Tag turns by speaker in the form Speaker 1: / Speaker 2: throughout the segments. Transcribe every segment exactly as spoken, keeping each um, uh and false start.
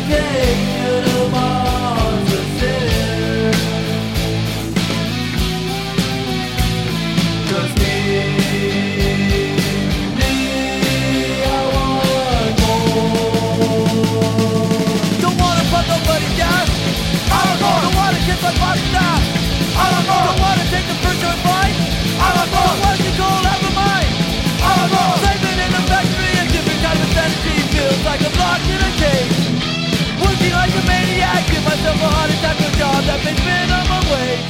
Speaker 1: cake, you're the ones that sin. 'Cause me, me, I want more. Don't wanna put nobody down. I want more. Don't wanna kiss my body down. I want more. Don't wanna take the first joint bite. I want more. Don't wanna control half of mine. I want more. Saving in a factory, a different kind of fantasy. Feels like I'm locked in a cage. Working like a maniac, give myself a heart attack for a job that pays minimum wage.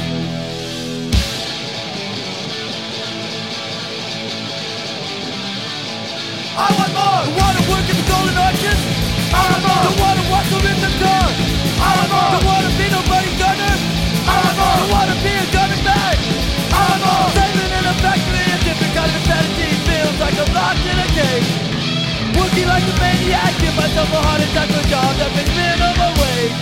Speaker 1: I want more. Don't wanna work in the golden arches. I want more. Don't wanna watch the rhythm car. I want more. Don't wanna be nobody's gunner. I want more. Don't wanna be a gunner bag. I want more. Saving in a factory, a different kind of insanity. Feels like I'm locked in a cage. Working like a maniac, give myself a heart attack for a job that pays minimum wage.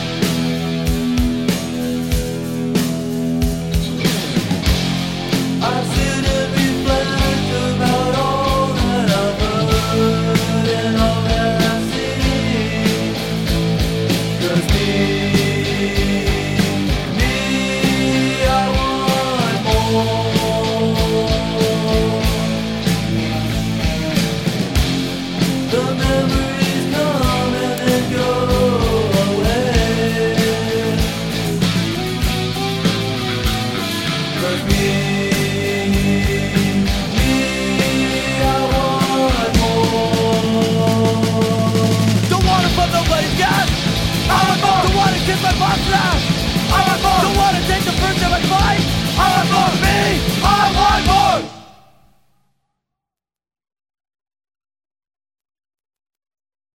Speaker 1: I sit and reflect about all that I've heard and all that I see. 'Cause me, me, I want more. The memories come and then go away. 'Cause me